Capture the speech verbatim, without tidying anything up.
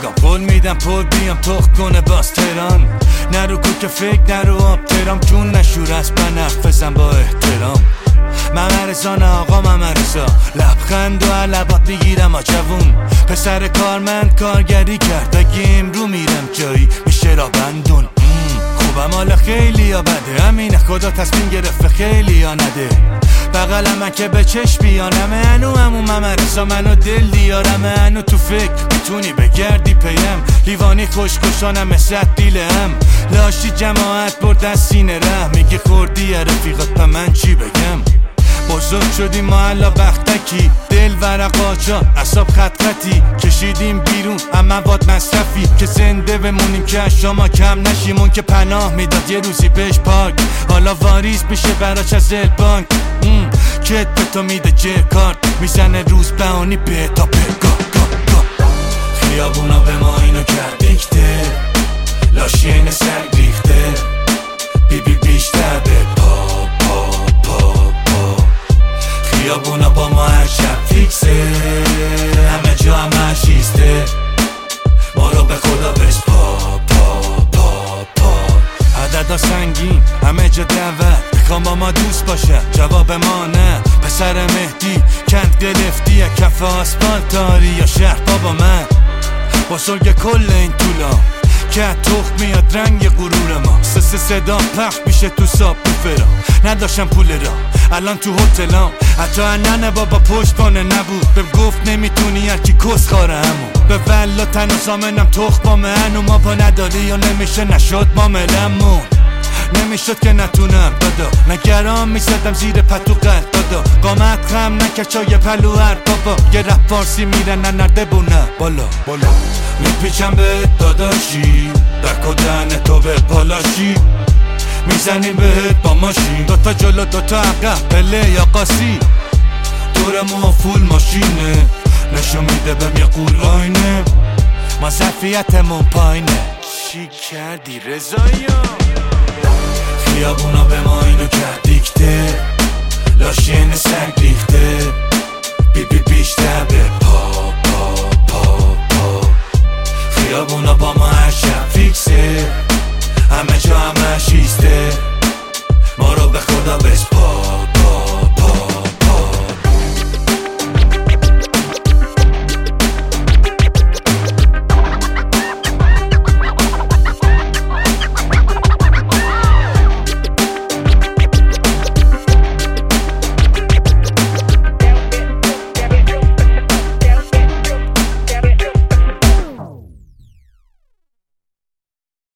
نگاه قول میدم پر بیام تخ کنه باز تهران. نرو کوک فکر نرو آب ترام جون نشور از بنفذم با احترام. ممرزان آقا ممرزا لبخند و علبات میگیرم آجوون. پسر کارمند کارگری کرد اگه امرو میرم جایی میشه را بندون. خوبم حالا خیلی یا بده همینه خدا تصمیم گرفته خیلی یا نده. بغلم من که به چشم بیانم انو همون ممرزا منو دل دیارم. انو تو فکر میتونی بگردی پیم لیوانی خوشگشانم مثل دیلم. لاشی جماعت برد از سینه ره میگه خوردی یا رفیقات به من چی بگم. بزرگ شدیم ما الا بختکی دل ورقاچا اصاب خط خطی کشیدیم بیرون هم مواد مصرفی که زنده بمونیم که از شما کم نشیم. اون که پناه میداد یه روزی بهش پاک حالا واریز میشه براش از البانک. کت به تو میده جه کارت میزنه روز بهانی به تا بگاه خیابونا به ما اینو کرد دیکته لاشی این سنگ ریخته بی بی بیشتر به پا پا پا پا. خیابونا با ما هر شب فیکسه همه جا همه شیسته ما رو به خدا بس پا پا پا پا. عددا سنگین همه جا دعوت میخوام با ما دوست باشه جواب ما نه. پسر مهدی کند گرفتی یا کف آسفالت داری یا شهر بابا من. بزرگ کل این طولا که تخت میاد رنگ غرور ما. سس صدا پخ میشه تو ساب بفرا نداشتم پول را الان تو هتلام. حتی ننه بابا پشت بانه نبود بهم گفت نمیتونی هرکی کس خاره همون. به ولا تنها زامنم تخت با من و ما پا نداری یا نمیشه نشد معاملمون. نمیشد که نتونم دادا نگرام میزدم زیر پتو قلب دادا. قامت خم نکه چای پلوهر بابا یه رپ فارسی میرن ننرده بونه بالا بالا. میپیچم به داداشی در کدن تو به پالاشی میزنیم بهت با ماشین دوتا جلو دوتا عقب پله یا قاسی. دور ما فول ماشینه نشون میده بهم یه قول آینه ما ظرفیتمون پایینه. چی کردی رضایا؟ خیابونا به ما اینو کرد دیکته لاشی این سنگ ریخته بی بی